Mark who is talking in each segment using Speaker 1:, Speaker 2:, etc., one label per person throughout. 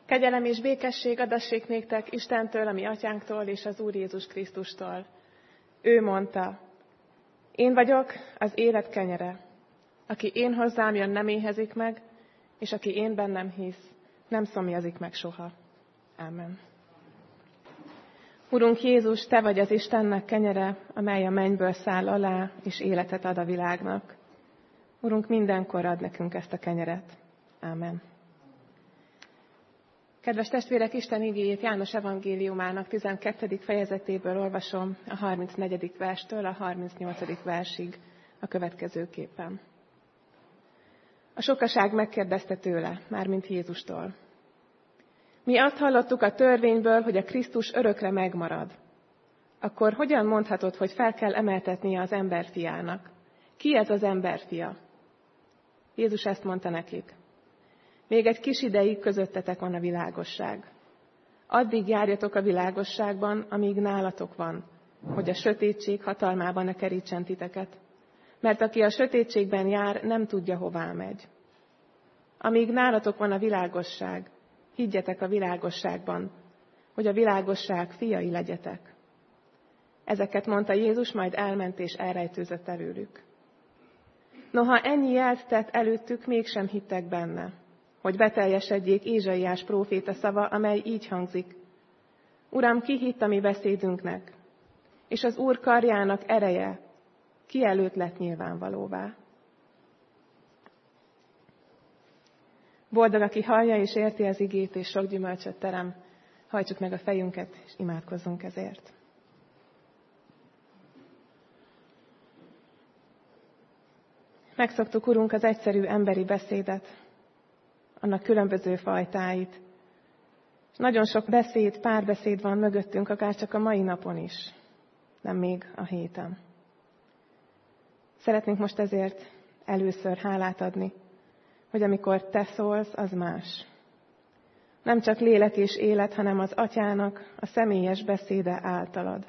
Speaker 1: Kegyelem és békesség adassék néktek Istentől, a mi atyánktól és az Úr Jézus Krisztustól. Ő mondta, én vagyok az élet kenyere. Aki én hozzám jön, nem éhezik meg, és aki én bennem hisz, nem szomjazik meg soha. Ámen. Urunk Jézus, Te vagy az Istennek kenyere, amely a mennyből száll alá, és életet ad a világnak. Urunk, mindenkor ad nekünk ezt a kenyeret. Ámen. Kedves testvérek, Isten igéjét János evangéliumának 12. fejezetéből olvasom a 34. verstől a 38. versig a következőképpen. A sokaság megkérdezte tőle, mármint Jézustól. Mi azt hallottuk a törvényből, hogy a Krisztus örökre megmarad. Akkor hogyan mondhatod, hogy fel kell emeltetnie az emberfiának? Ki ez az emberfia? Jézus ezt mondta nekik. Még egy kis ideig közöttetek van a világosság. Addig járjatok a világosságban, amíg nálatok van, hogy a sötétség hatalmában ne kerítsen titeket. Mert aki a sötétségben jár, nem tudja, hová megy. Amíg nálatok van a világosság, higgyetek a világosságban, hogy a világosság fiai legyetek. Ezeket mondta Jézus, majd elment és elrejtőzött előlük. Noha ennyi jelt tett előttük, mégsem hittek benne, hogy beteljesedjék Ézsaiás próféta szava, amely így hangzik. Uram, ki hitt a mi beszédünknek, és az Úr karjának ereje ki előtt lett nyilvánvalóvá. Boldog, aki hallja és érti az igét, és sok gyümölcsöt terem. Hajtsuk meg a fejünket, és imádkozzunk ezért. Megszoktuk, Urunk, az egyszerű emberi beszédet, annak különböző fajtáit. Nagyon sok párbeszéd van mögöttünk, akár csak a mai napon is, nem még a héten. Szeretnénk most ezért először hálát adni, hogy amikor Te szólsz, az más. Nem csak lélek és élet, hanem az Atyának a személyes beszéde általad.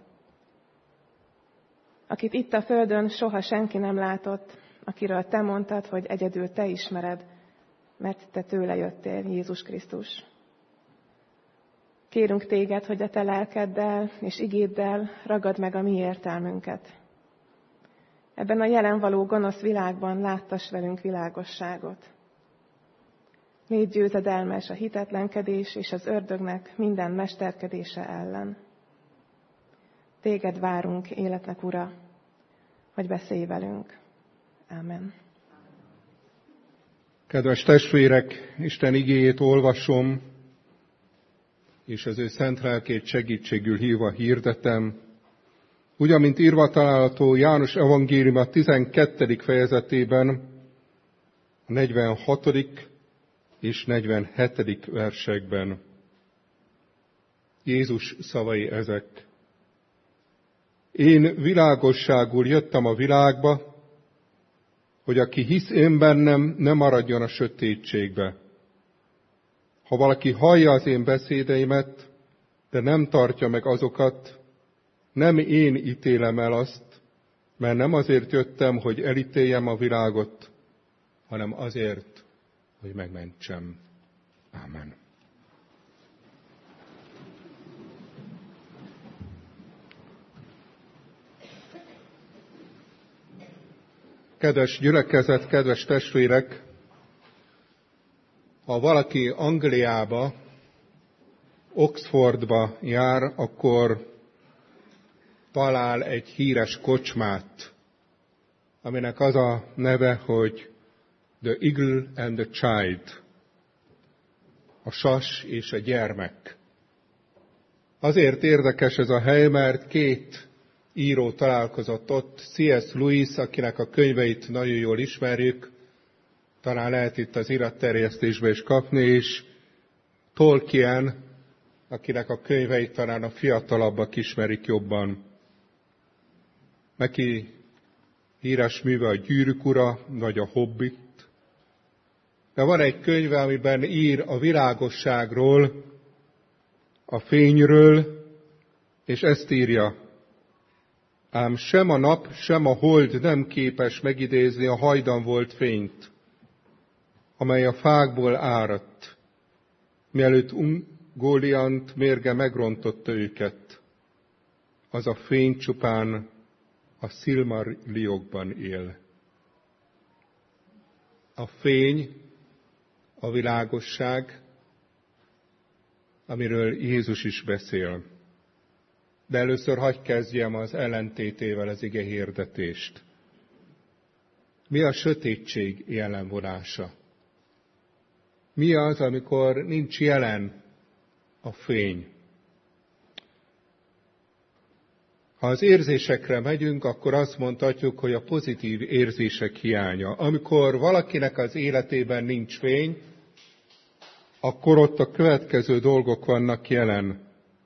Speaker 1: Akit itt a földön soha senki nem látott, akiről Te mondtad, hogy egyedül Te ismered, mert Te tőle jöttél, Jézus Krisztus. Kérünk Téged, hogy a Te lelkeddel és igéddel ragad meg a mi értelmünket. Ebben a jelen való gonosz világban láttass velünk világosságot. Légy győzedelmes a hitetlenkedés és az ördögnek minden mesterkedése ellen. Téged várunk, életnek Ura, hogy beszélj velünk. Ámen.
Speaker 2: Kedves testvérek, Isten igéjét olvasom, és az ő szent lelkét segítségül hívva hirdetem. Úgy, amint írva található János evangélium a 12. fejezetében, a 46. és 47. versekben. Jézus szavai ezek. Én világosságul jöttem a világba, hogy aki hisz én bennem, ne maradjon a sötétségbe. Ha valaki hallja az én beszédeimet, de nem tartja meg azokat, nem én ítélem el azt, mert nem azért jöttem, hogy elítéljem a világot, hanem azért, hogy megmentsem. Ámen. Kedves gyülekezet, kedves testvérek! Ha valaki Angliába, Oxfordba jár, akkor talál egy híres kocsmát, aminek az a neve, hogy The Eagle and the Child, a sas és a gyermek. Azért érdekes ez a hely, mert két író találkozott ott, C.S. Lewis, akinek a könyveit nagyon jól ismerjük, talán lehet itt az iratterjesztésbe is kapni, és Tolkien, akinek a könyveit talán a fiatalabbak ismerik jobban. Neki híres műve a Gyűrűk ura, vagy a Hobbit. De van egy könyve, amiben ír a világosságról, a fényről, és ezt írja. Ám sem a nap, sem a hold nem képes megidézni a hajdan volt fényt, amely a fákból áradt, mielőtt Góliant mérge megrontotta őket, az a fény csupán a Szilmarliokban él. A fény, a világosság, amiről Jézus is beszél. De először hadd kezdjem az ellentétével az ige hirdetést. Mi a sötétség jelenvonása? Mi az, amikor nincs jelen a fény? Ha az érzésekre megyünk, akkor azt mondhatjuk, hogy a pozitív érzések hiánya. Amikor valakinek az életében nincs fény, akkor ott a következő dolgok vannak jelen.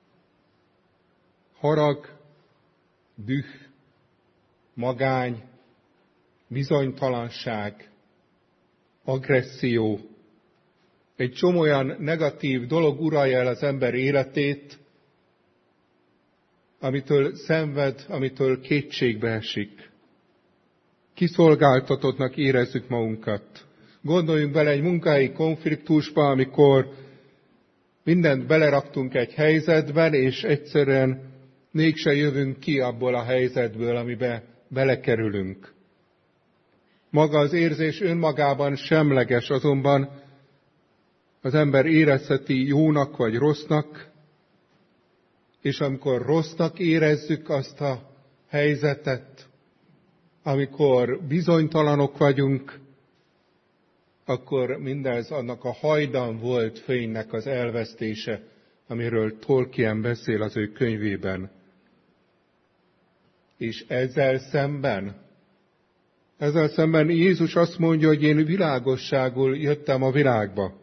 Speaker 2: Harag, düh, magány, bizonytalanság, agresszió. Egy csomó olyan negatív dolog uralja el az ember életét, amitől szenved, amitől kétségbe esik. Kiszolgáltatottnak érezzük magunkat. Gondoljunk bele egy munkahelyi konfliktusba, amikor mindent beleraktunk egy helyzetben, és egyszerűen mégse jövünk ki abból a helyzetből, amibe belekerülünk. Maga az érzés önmagában semleges, azonban az ember érezheti jónak vagy rossznak, és amikor rossznak érezzük azt a helyzetet, amikor bizonytalanok vagyunk, akkor mindez annak a hajdan volt fénynek az elvesztése, amiről Tolkien beszél az ő könyvében. És ezzel szemben Jézus azt mondja, hogy én világosságul jöttem a világba.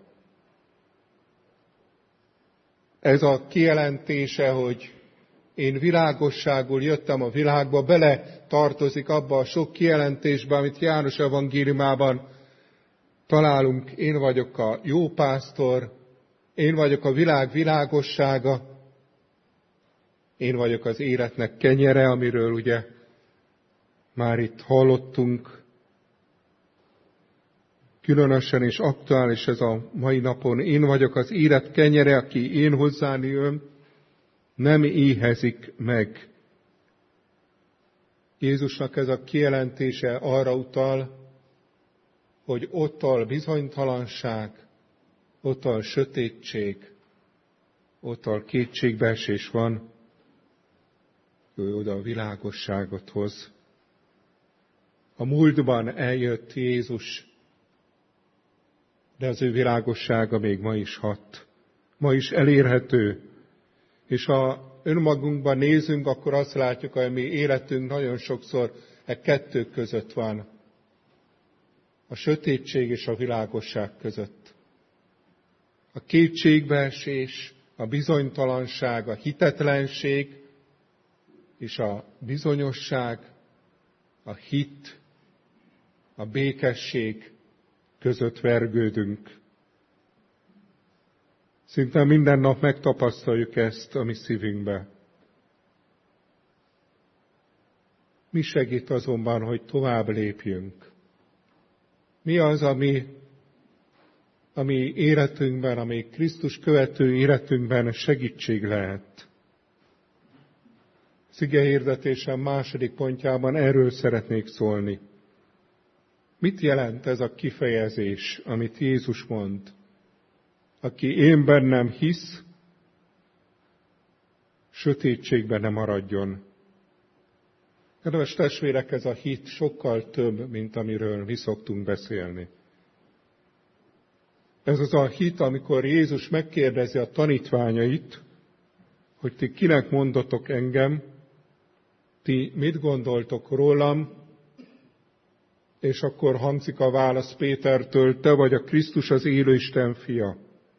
Speaker 2: Ez a kijelentése, hogy én világosságul jöttem a világba, bele tartozik abba a sok kijelentésbe, amit János evangéliumában találunk. Én vagyok a jó pásztor, én vagyok a világ világossága, én vagyok az életnek kenyere, amiről ugye már itt hallottunk. Különösen és aktuális ez a mai napon. Én vagyok az élet kenyere, aki én hozzám jön, nem éhezik meg. Jézusnak ez a kijelentése arra utal, hogy otthon bizonytalanság, otthon sötétség, otthon kétségbeesés van, ő oda a világosságot hoz. A múltban eljött Jézus, de az ő világossága még ma is hat. Ma is elérhető. És ha önmagunkban nézünk, akkor azt látjuk, hogy mi életünk nagyon sokszor kettő között van. A sötétség és a világosság között. A kétségbeesés, a bizonytalanság, a hitetlenség és a bizonyosság, a hit, a békesség között vergődünk. Szinte minden nap megtapasztaljuk ezt a mi szívünkbe. Mi segít azonban, hogy tovább lépjünk? Mi az, ami életünkben, ami Krisztus követő életünkben segítség lehet? Az ige hirdetésem második pontjában erről szeretnék szólni. Mit jelent ez a kifejezés, amit Jézus mond? Aki én bennem hisz, sötétségben ne maradjon. Kedves testvérek, ez a hit sokkal több, mint amiről mi szoktunk beszélni. Ez az a hit, amikor Jézus megkérdezi a tanítványait, hogy ti kinek mondotok engem, ti mit gondoltok rólam, és akkor hangzik a válasz Pétertől, te vagy a Krisztus, az élő Isten fia.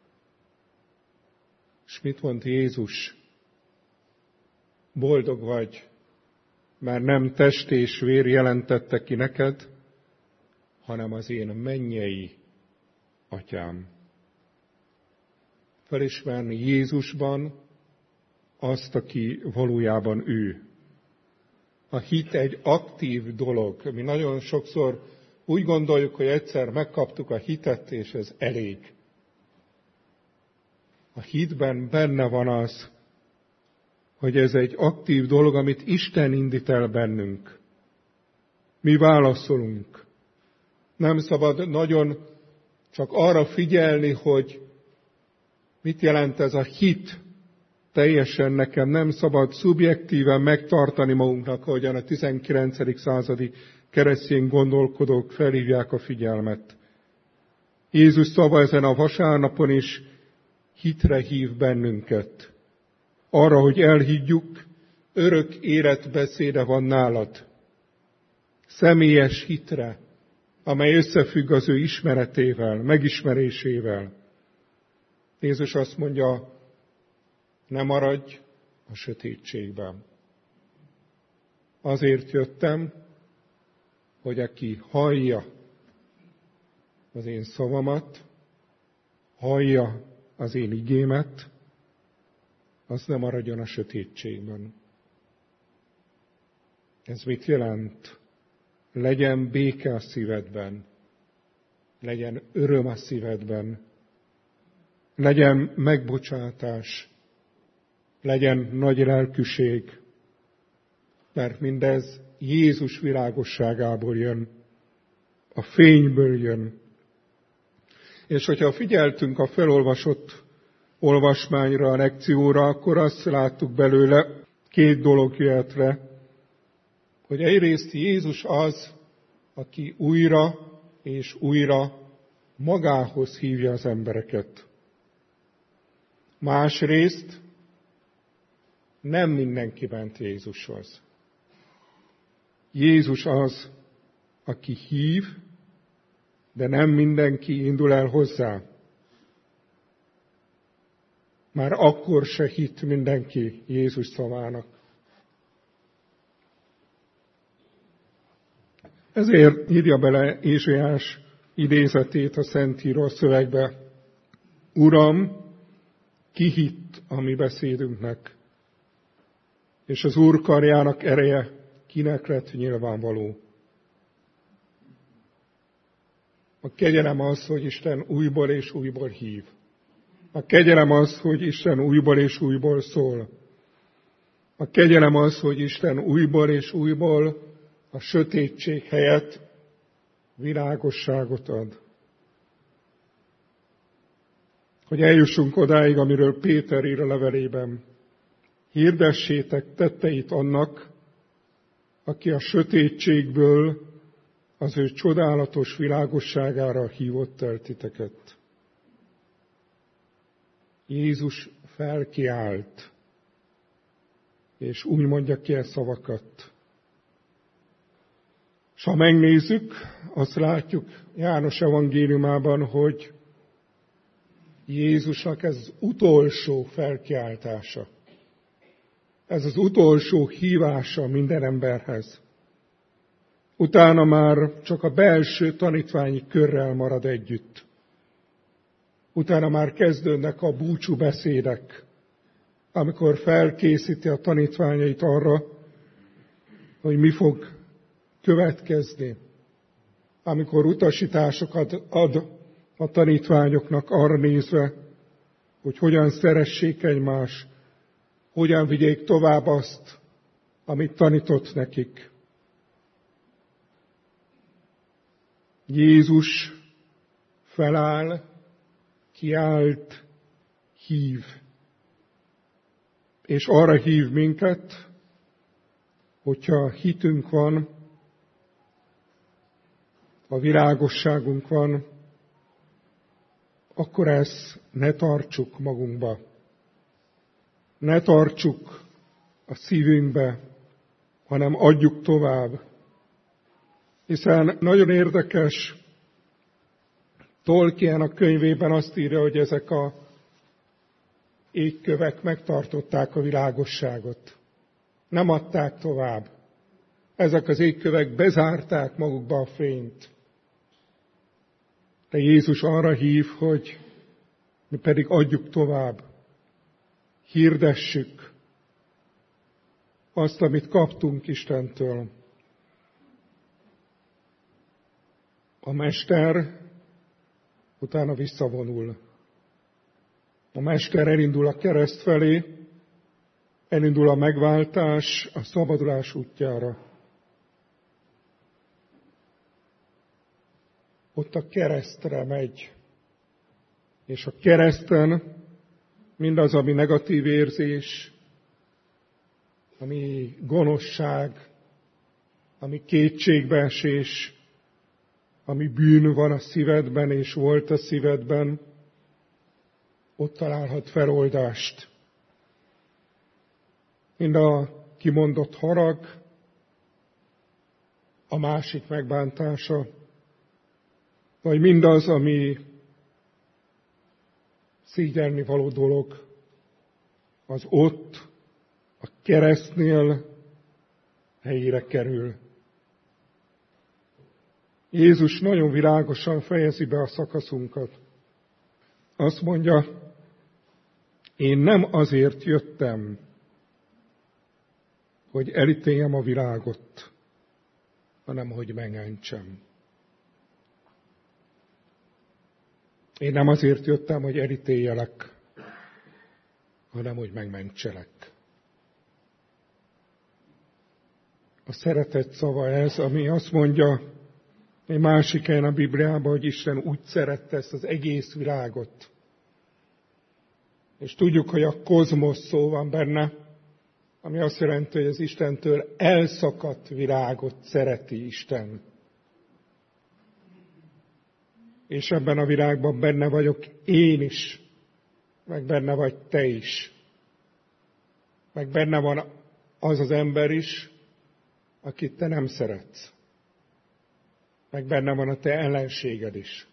Speaker 2: És mit mond Jézus? Boldog vagy, mert nem test és vér jelentette ki neked, hanem az én mennyei atyám. Felismerni Jézusban azt, aki valójában ő. A hit egy aktív dolog. Mi nagyon sokszor úgy gondoljuk, hogy egyszer megkaptuk a hitet, és ez elég. A hitben benne van az, hogy ez egy aktív dolog, amit Isten indít el bennünk. Mi válaszolunk. Nem szabad nagyon csak arra figyelni, hogy mit jelent ez a hit. Teljesen nekem nem szabad szubjektíven megtartani magunknak, ahogyan a 19. századi keresztény gondolkodók felhívják a figyelmet. Jézus szava ezen a vasárnapon is hitre hív bennünket. Arra, hogy elhiggyük, örök életbeszéde van nálad. Személyes hitre, amely összefügg az ő ismeretével, megismerésével. Jézus azt mondja, ne maradj a sötétségben. Azért jöttem, hogy aki hallja az én szavamat, hallja az én igémet, az ne maradjon a sötétségben. Ez mit jelent? Legyen béke a szívedben, legyen öröm a szívedben, legyen megbocsátás, legyen nagy lelkűség, mert mindez Jézus világosságából jön, a fényből jön. És hogyha figyeltünk a felolvasott olvasmányra, a lekcióra, akkor azt láttuk belőle, két dolog jöhet le, hogy egyrészt Jézus az, aki újra és újra magához hívja az embereket. Másrészt nem mindenki ment Jézushoz. Jézus az, aki hív, de nem mindenki indul el hozzá. Már akkor se hitt mindenki Jézus szavának. Ezért írja bele Ézsaiás idézetét a Szentíró szövegbe. Uram, ki hitt a mi beszédünknek, és az Úr karjának ereje kinek lett nyilvánvaló. A kegyelem az, hogy Isten újból és újból hív. A kegyelem az, hogy Isten újból és újból szól. A kegyelem az, hogy Isten újból és újból a sötétség helyett világosságot ad. Hogy eljussunk odáig, amiről Péter ír a levelében. Hirdessétek tetteit annak, aki a sötétségből az ő csodálatos világosságára hívott el titeket. Jézus felkiált, és úgy mondja ki a szavakat. És ha megnézzük, azt látjuk János evangéliumában, hogy Jézusnak ez az utolsó felkiáltása. Ez az utolsó hívása minden emberhez. Utána már csak a belső tanítványi körrel marad együtt. Utána már kezdődnek a búcsú beszédek, amikor felkészíti a tanítványait arra, hogy mi fog következni. Amikor utasításokat ad a tanítványoknak arra nézve, hogy hogyan szeressék egymást, hogyan vigyék tovább azt, amit tanított nekik. Jézus feláll, kiált, hív. És arra hív minket, hogyha hitünk van, a világosságunk van, akkor ezt ne tartsuk magunkba. Ne tartsuk a szívünkbe, hanem adjuk tovább. Hiszen nagyon érdekes, Tolkien a könyvében azt írja, hogy ezek a égkövek megtartották a világosságot. Nem adták tovább. Ezek az égkövek bezárták magukba a fényt. De Jézus arra hív, hogy mi pedig adjuk tovább. Hirdessük azt, amit kaptunk Istentől. A mester utána visszavonul. A Mester elindul a kereszt felé, elindul a megváltás, a szabadulás útjára. Ott a keresztre megy, és a kereszten mindaz, ami negatív érzés, ami gonoszság, ami kétségbeesés, ami bűn van a szívedben és volt a szívedben, ott találhat feloldást. Mind a kimondott harag, a másik megbántása, vagy mindaz, ami szégyelni való dolog, az ott, a keresztnél helyére kerül. Jézus nagyon világosan fejezi be a szakaszunkat. Azt mondja, én nem azért jöttem, hogy elítéljem a világot, hanem hogy megmentsem. Én nem azért jöttem, hogy elítéljelek, hanem hogy megmentselek. A szeretet szava ez, ami azt mondja egy másik helyen a Bibliában, hogy Isten úgy szerette ezt az egész világot. És tudjuk, hogy a kozmosz szó van benne, ami azt jelenti, hogy az Istentől elszakadt világot szereti Isten. És ebben a világban benne vagyok én is, meg benne vagy te is. Meg benne van az az ember is, akit te nem szeretsz. Meg benne van a te ellenséged is.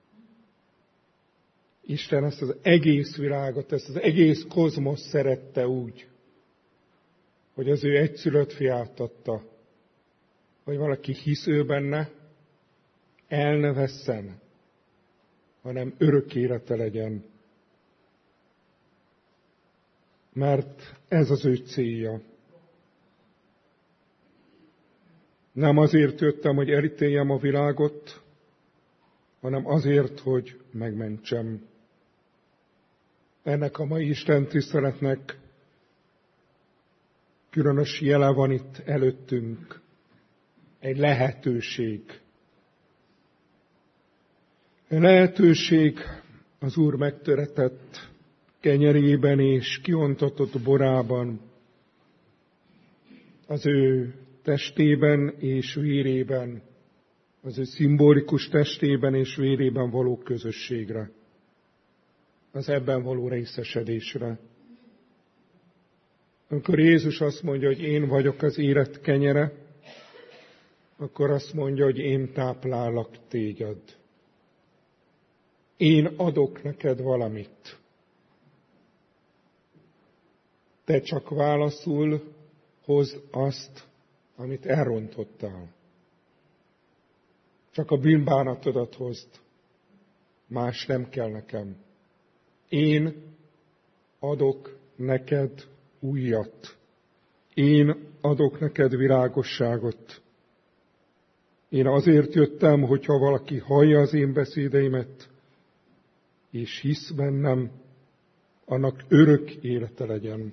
Speaker 2: Isten ezt az egész világot, ezt az egész kozmosz szerette úgy, hogy az ő egyszülött fiát adta, hogy valaki hisz ő benne, el ne vesszen, hanem örök élete legyen. Mert ez az ő célja. Nem azért jöttem, hogy elítéljem a világot, hanem azért, hogy megmentsem. Ennek a mai Isten tiszteletnek különös jele van itt előttünk. Egy lehetőség. Egy lehetőség az Úr megtöretett kenyerében és kiontatott borában, az ő testében és vérében, az ő szimbolikus testében és vérében való közösségre, az ebben való részesedésre. Amikor Jézus azt mondja, hogy én vagyok az élet kenyere, akkor azt mondja, hogy én táplálak téged. Én adok neked valamit. Te csak válaszul hozd azt, amit elrontottál. Csak a bűnbánatodat hozd. Más nem kell nekem. Én adok neked újat. Én adok neked világosságot. Én azért jöttem, hogyha valaki hallja az én beszédeimet, és hisz bennem, annak örök élete legyen.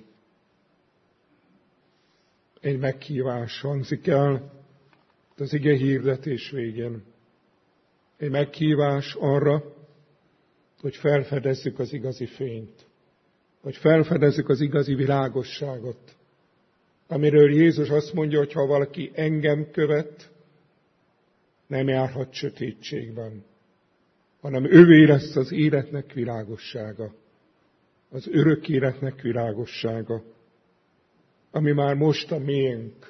Speaker 2: Egy meghívás hangzik el az ige hirdetés végén. Egy meghívás arra, hogy felfedezzük az igazi fényt, hogy felfedezzük az igazi világosságot, amiről Jézus azt mondja, hogy ha valaki engem követ, nem járhat sötétségben, hanem ővé lesz az életnek világossága, az örök életnek világossága, ami már most a miénk.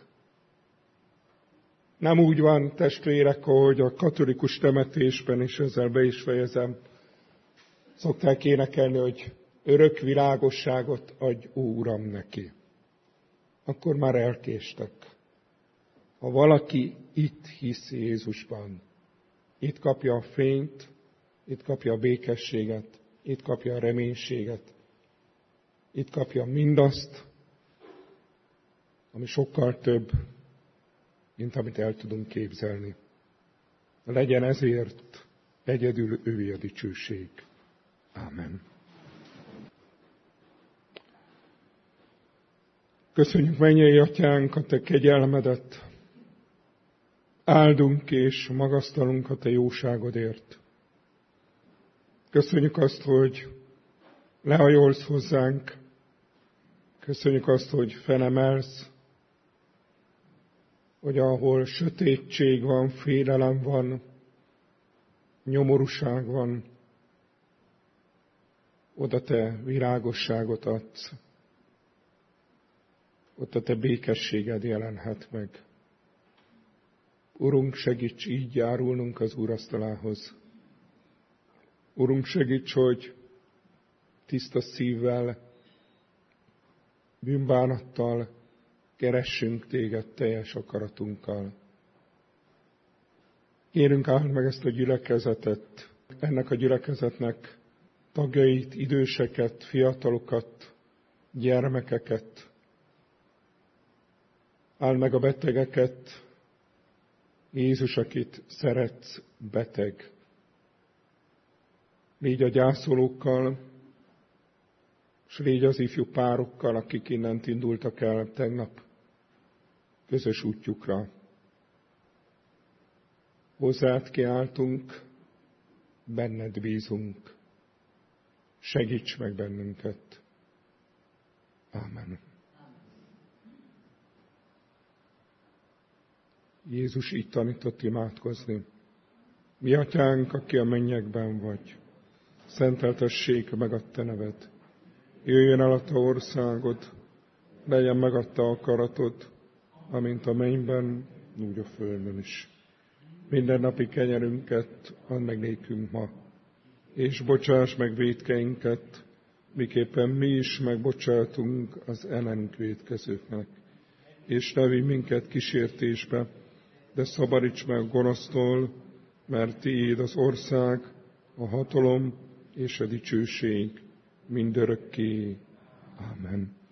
Speaker 2: Nem úgy van, testvérek, ahogy a katolikus temetésben, és ezzel be is fejezem, szokták énekelni, hogy örök világosságot adj, ó Uram, neki. Akkor már elkéstek. Ha valaki itt hisz Jézusban, itt kapja a fényt, itt kapja a békességet, itt kapja a reménységet, itt kapja mindazt, ami sokkal több, mint amit el tudunk képzelni. Legyen ezért egyedül ővé a dicsőség. Ámen. Köszönjük, mennyei Atyánk, a Te kegyelmedet. Áldunk és magasztalunk a Te jóságodért. Köszönjük azt, hogy lehajolsz hozzánk. Köszönjük azt, hogy felemelsz, hogy ahol sötétség van, félelem van, nyomorúság van, oda Te virágosságot adsz. Ott a Te békességed jelenhet meg. Urunk, segíts így járulnunk az úrasztalához. Urunk, segíts, hogy tiszta szívvel, bűnbánattal keressünk Téged teljes akaratunkkal. Kérünk, áld meg ezt a gyülekezetet, ennek a gyülekezetnek tagjait, időseket, fiatalokat, gyermekeket. Áld meg a betegeket, Jézus, akit szeretsz, beteg. Légy a gyászolókkal, és légy az ifjú párokkal, akik innent indultak el tegnap közös útjukra. Hozzád kiáltunk, benned bízunk. Segíts meg bennünket. Ámen. Jézus így tanított imádkozni. Mi Atyánk, aki a mennyekben vagy, szenteltessék meg a Te neved. Jöjjön el a Te országod, legyen meg a Te akaratod, amint a mennyben, úgy a földön is. Mindennapi kenyerünket add meg nékünk ma, és bocsáss meg vétkeinket, miképpen mi is megbocsátunk az ellenünk vétkezőknek. És ne vigy minket kísértésbe, de szabadíts meg a gonosztól, mert Tiéd az ország, a hatalom és a dicsőség mindörökké. Ámen.